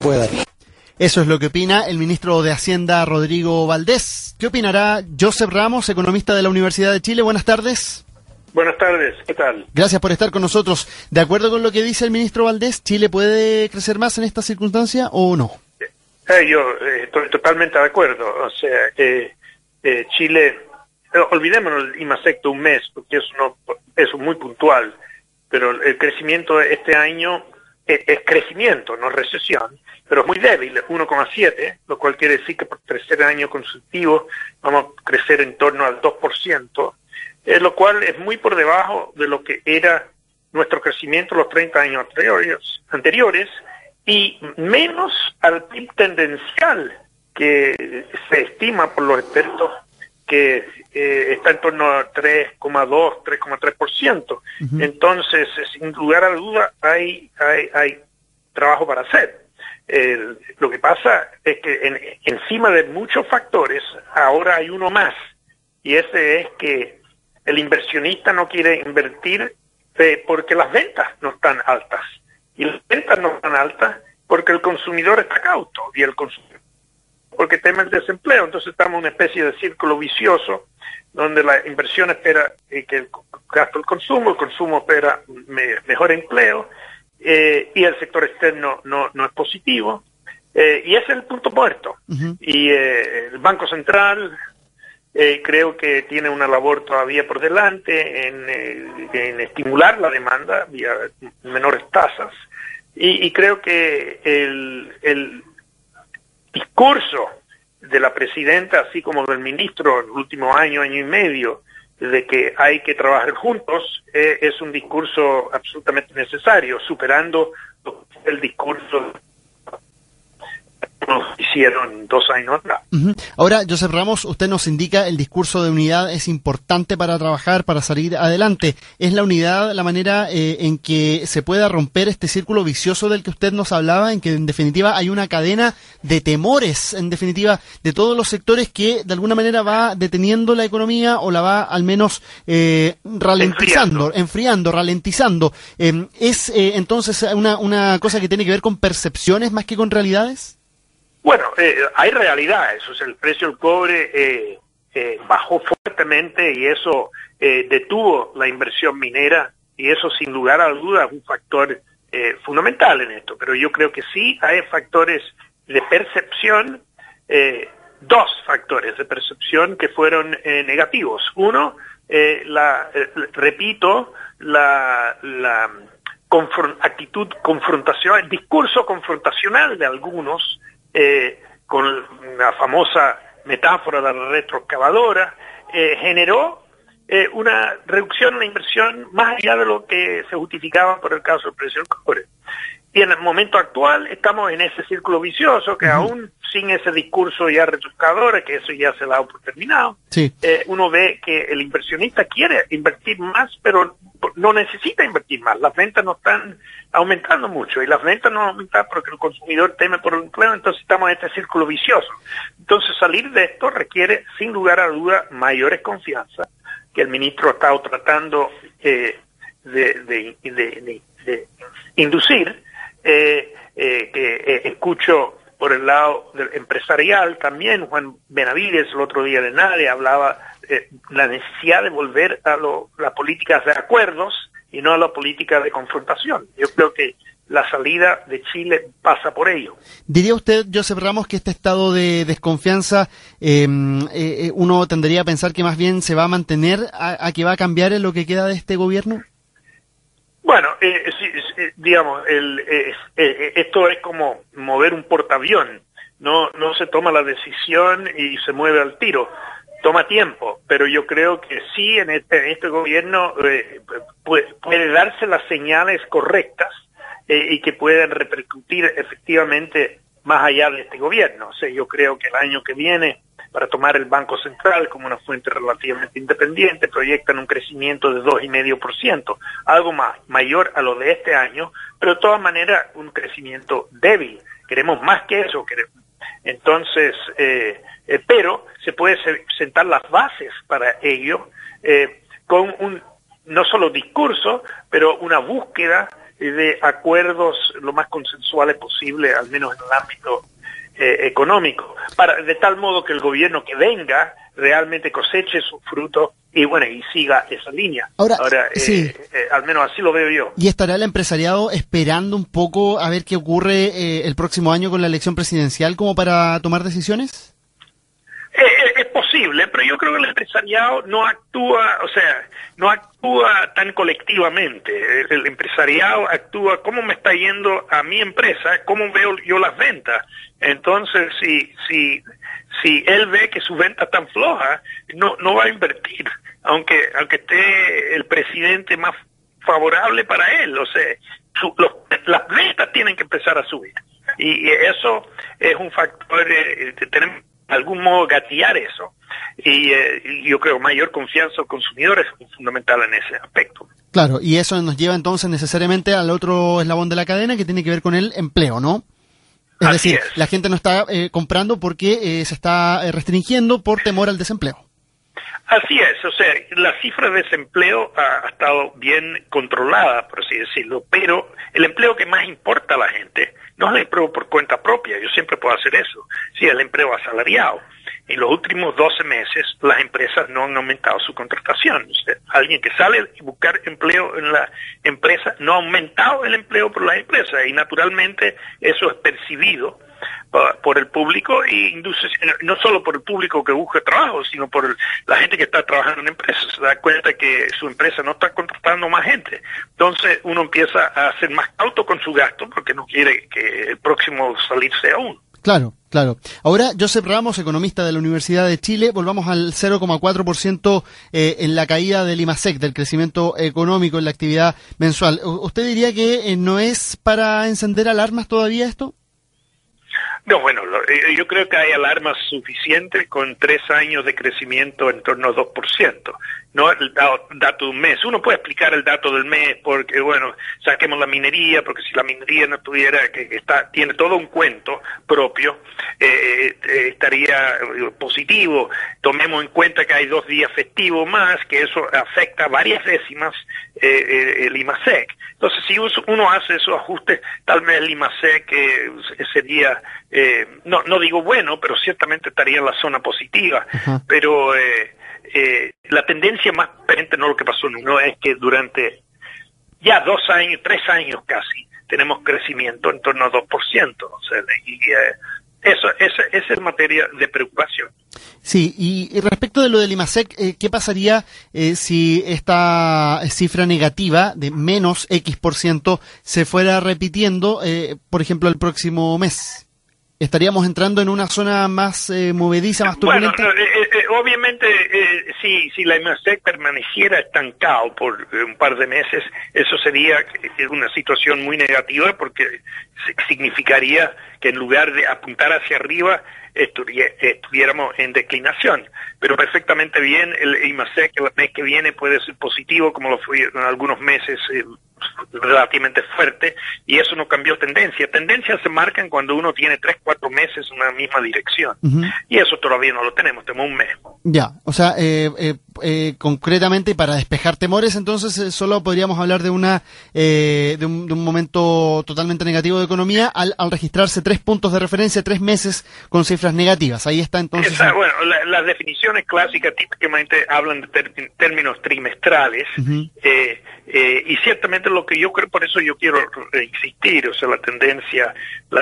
puede dar. Eso es lo que opina el ministro de Hacienda, Rodrigo Valdés. ¿Qué opinará Joseph Ramos, economista de la Universidad de Chile? Buenas tardes. Buenas tardes, ¿qué tal? Gracias por estar con nosotros. ¿De acuerdo con lo que dice el ministro Valdés, Chile puede crecer más en esta circunstancia o no? Yo estoy totalmente de acuerdo. O sea, Chile, olvidémonos el IMASECTO un mes, porque eso es muy puntual, pero el crecimiento de este año es crecimiento, no recesión, pero es muy débil, 1,7, lo cual quiere decir que por tercer año consecutivo vamos a crecer en torno al 2%, lo cual es muy por debajo de lo que era nuestro crecimiento los 30 años anteriores y menos al PIB tendencial que se estima por los expertos que está en torno a 3,2, 3,3%. Entonces, sin lugar a duda, hay trabajo para hacer. Lo que pasa es que encima de muchos factores, ahora hay uno más, y ese es que el inversionista no quiere invertir porque las ventas no están altas. Y las ventas no están altas porque el consumidor está cauto, y el consumidor porque teme el desempleo. Entonces estamos en una especie de círculo vicioso donde la inversión espera que gasto el consumo espera mejor empleo, y el sector externo no es positivo, y ese es el punto muerto. Y el Banco Central creo que tiene una labor todavía por delante en estimular la demanda vía menores tasas, y creo que el discurso de la presidenta, así como del ministro, el último año y medio, de que hay que trabajar juntos, es un discurso absolutamente necesario, superando el discurso que nos hicieron 2 años atrás. Ahora, Joseph Ramos, usted nos indica el discurso de unidad es importante para trabajar, para salir adelante. ¿Es la unidad la manera en que se pueda romper este círculo vicioso del que usted nos hablaba, en que en definitiva hay una cadena de temores, en definitiva, de todos los sectores que de alguna manera va deteniendo la economía o la va al menos enfriando, ralentizando? ¿Es entonces una cosa que tiene que ver con percepciones más que con realidades? Bueno, hay realidades. O sea, el precio del cobre bajó fuertemente y eso detuvo la inversión minera, y eso sin lugar a dudas es un factor fundamental en esto. Pero yo creo que sí hay factores de percepción, 2 factores de percepción que fueron negativos. Uno, repito, la actitud confrontacional, el discurso confrontacional de algunos, con la famosa metáfora de la retroexcavadora, generó una reducción en la inversión más allá de lo que se justificaba por el caso del precio del cobre. Y en el momento actual estamos en ese círculo vicioso que aún sin ese discurso ya retroexcavador, que eso ya se da por terminado, sí. Uno ve que el inversionista quiere invertir más, pero no necesita invertir más. Las ventas no están aumentando mucho, y las ventas no aumentan porque el consumidor teme por el empleo. Entonces estamos en este círculo vicioso. Entonces salir de esto requiere sin lugar a duda mayores confianza, que el ministro ha estado tratando de inducir, que escucho por el lado del empresarial también. Juan Benavides el otro día de NADE hablaba la necesidad de volver a las políticas de acuerdos y no a la política de confrontación. Yo creo que la salida de Chile pasa por ello. ¿Diría usted, Joseph Ramos, que este estado de desconfianza uno tendría a pensar que más bien se va a mantener, a que va a cambiar en lo que queda de este gobierno? Bueno, digamos, esto es como mover un portaavión. No se toma la decisión y se mueve al tiro. Toma tiempo, pero yo creo que sí, en este gobierno puede darse las señales correctas y que puedan repercutir efectivamente más allá de este gobierno. O sea, yo creo que el año que viene, para tomar el Banco Central como una fuente relativamente independiente, proyectan un crecimiento de 2,5%, algo mayor a lo de este año, pero de todas maneras un crecimiento débil. Queremos más que eso. Entonces, pero se puede sentar las bases para ello con un no solo discurso, pero una búsqueda de acuerdos lo más consensuales posible, al menos en el ámbito económico, de tal modo que el gobierno que venga realmente coseche sus frutos y bueno, y siga esa línea. Ahora sí. Al menos así lo veo yo. ¿Y estará el empresariado esperando un poco a ver qué ocurre el próximo año con la elección presidencial como para tomar decisiones? Es posible, pero yo creo que el empresariado no actúa tan colectivamente. El empresariado actúa cómo me está yendo a mi empresa, cómo veo yo las ventas. Entonces, si él ve que sus ventas están flojas, no va a invertir, aunque esté el presidente más favorable para él. O sea, las ventas tienen que empezar a subir. Y eso es un factor, tenemos de algún modo gatillar eso. Y yo creo mayor confianza de los consumidores es fundamental en ese aspecto. Claro, y eso nos lleva entonces necesariamente al otro eslabón de la cadena que tiene que ver con el empleo, ¿no? Es decir, la gente no está comprando porque se está restringiendo por temor al desempleo. Así es, o sea, la cifra de desempleo ha estado bien controlada, por así decirlo, pero el empleo que más importa a la gente no es el empleo por cuenta propia, yo siempre puedo hacer eso, sí, el empleo asalariado. En los últimos 12 meses las empresas no han aumentado su contratación. O sea, alguien que sale a buscar empleo en la empresa no ha aumentado el empleo por las empresas y naturalmente eso es percibido por el público y induce, no solo por el público que busca trabajo, sino por la gente que está trabajando en empresas. Se da cuenta que su empresa no está contratando más gente. Entonces uno empieza a ser más cauto con su gasto porque no quiere que el próximo salir sea uno. Claro, claro. Ahora, Josep Ramos, economista de la Universidad de Chile, volvamos al 0,4% en la caída del IMASEC, del crecimiento económico en la actividad mensual. ¿Usted diría que no es para encender alarmas todavía esto? No, bueno, yo creo que hay alarmas suficientes con 3 años de crecimiento en torno a 2%. No el dato de un mes. Uno puede explicar el dato del mes porque, bueno, saquemos la minería, porque si la minería no tuviera, tiene todo un cuento propio, estaría positivo. Tomemos en cuenta que hay 2 días festivos más, que eso afecta varias décimas el IMASEC. Entonces, si uno hace esos ajustes, tal vez el IMASEC sería, no digo bueno, pero ciertamente estaría en la zona positiva. Uh-huh. Pero la tendencia más presente, no lo que pasó en uno, es que durante ya 2 años, 3 años casi, tenemos crecimiento en torno a 2%. O sea, esa es materia de preocupación. Sí, y respecto de lo del IMASEC, ¿qué pasaría si esta cifra negativa de menos X% se fuera repitiendo, por ejemplo, el próximo mes? ¿Estaríamos entrando en una zona más movediza, más turbulenta? Bueno, obviamente, si la IMASEC permaneciera estancado por un par de meses, eso sería una situación muy negativa porque significaría que en lugar de apuntar hacia arriba, estuviéramos en declinación. Pero perfectamente bien, el IMASEC el mes que viene puede ser positivo, como lo fue en algunos meses relativamente fuerte, y eso no cambió tendencia. Tendencias se marcan cuando uno tiene 3-4 meses en una misma dirección. Uh-huh. Y eso todavía no lo tenemos un mes. Ya, o sea, concretamente para despejar temores, entonces solo podríamos hablar de de un momento totalmente negativo de economía al registrarse 3 puntos de referencia, 3 meses con cifras negativas. Ahí está entonces. Bueno, las definiciones clásicas típicamente hablan de términos trimestrales. Uh-huh. Y ciertamente lo que yo creo, por eso yo quiero insistir, o sea, la tendencia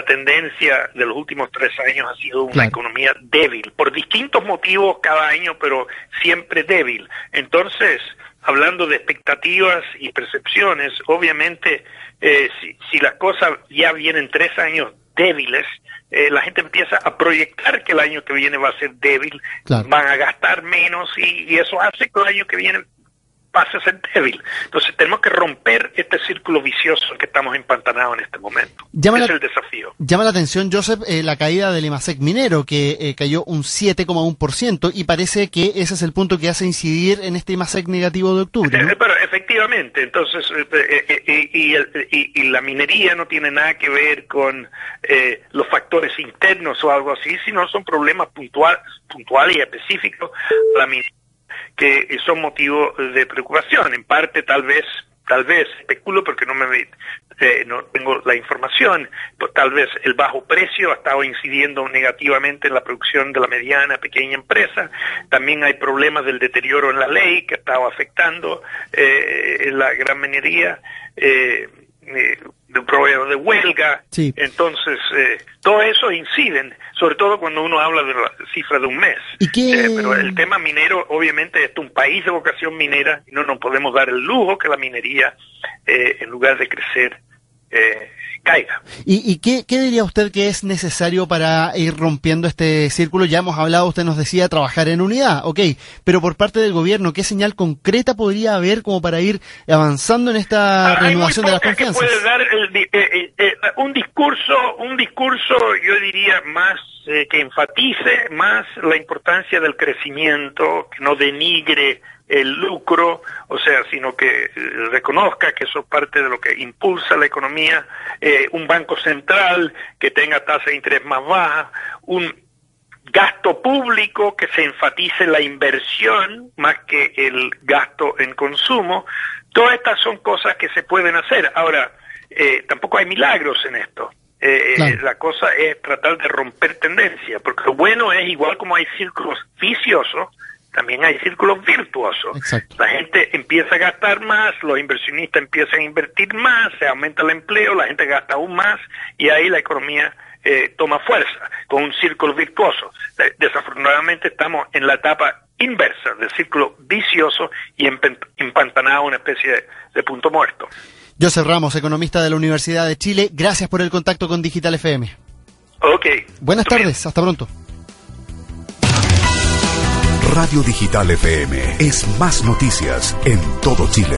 de los últimos 3 años ha sido una economía débil, por distintos motivos cada año, pero siempre débil. Entonces, hablando de expectativas y percepciones, obviamente, si las cosas ya vienen 3 años débiles, la gente empieza a proyectar que el año que viene va a ser débil, van a gastar menos y eso hace que el año que viene pase a ser débil. Entonces tenemos que romper este círculo vicioso en que estamos empantanados en este momento. Ese es el desafío. Llama la atención, Josep, la caída del IMASEC minero, que cayó un 7,1%, y parece que ese es el punto que hace incidir en este IMASEC negativo de octubre, ¿no? Pero efectivamente, entonces, y la minería no tiene nada que ver con los factores internos o algo así, sino son problemas puntuales y específicos. La minería que son motivo de preocupación, en parte tal vez tal vez, especulo porque no tengo la información, pero tal vez el bajo precio ha estado incidiendo negativamente en la producción de la mediana, pequeña empresa. También hay problemas del deterioro en la ley que ha estado afectando la gran minería, de un proveedor de huelga. Sí. Entonces, todo eso inciden, sobre todo cuando uno habla de la cifra de un mes. ¿Y qué? Pero el tema minero, obviamente, es un país de vocación minera y no nos podemos dar el lujo que la minería, en lugar de crecer, caiga. ¿Y qué diría usted que es necesario para ir rompiendo este círculo? Ya hemos hablado, usted nos decía, trabajar en unidad, ok, pero por parte del gobierno, ¿qué señal concreta podría haber como para ir avanzando en esta renovación de las confianzas? Que puede dar un discurso, yo diría, más que enfatice más la importancia del crecimiento, que no denigre el lucro, o sea, sino que reconozca que eso es parte de lo que impulsa la economía, un banco central que tenga tasa de interés más baja, un gasto público que se enfatice la inversión más que el gasto en consumo. Todas estas son cosas que se pueden hacer. Ahora, tampoco hay milagros en esto. Claro. La cosa es tratar de romper tendencia, porque lo bueno es, igual como hay círculos viciosos, también hay círculos virtuosos. Exacto. La gente empieza a gastar más, los inversionistas empiezan a invertir más, se aumenta el empleo, la gente gasta aún más y ahí la economía toma fuerza, con un círculo virtuoso. Desafortunadamente estamos en la etapa inversa del círculo vicioso y empantanado, una especie de punto muerto. Joseph Ramos, economista de la Universidad de Chile, gracias por el contacto con Digital FM. Ok. Buenas tardes, hasta pronto. Radio Digital FM es más noticias en todo Chile.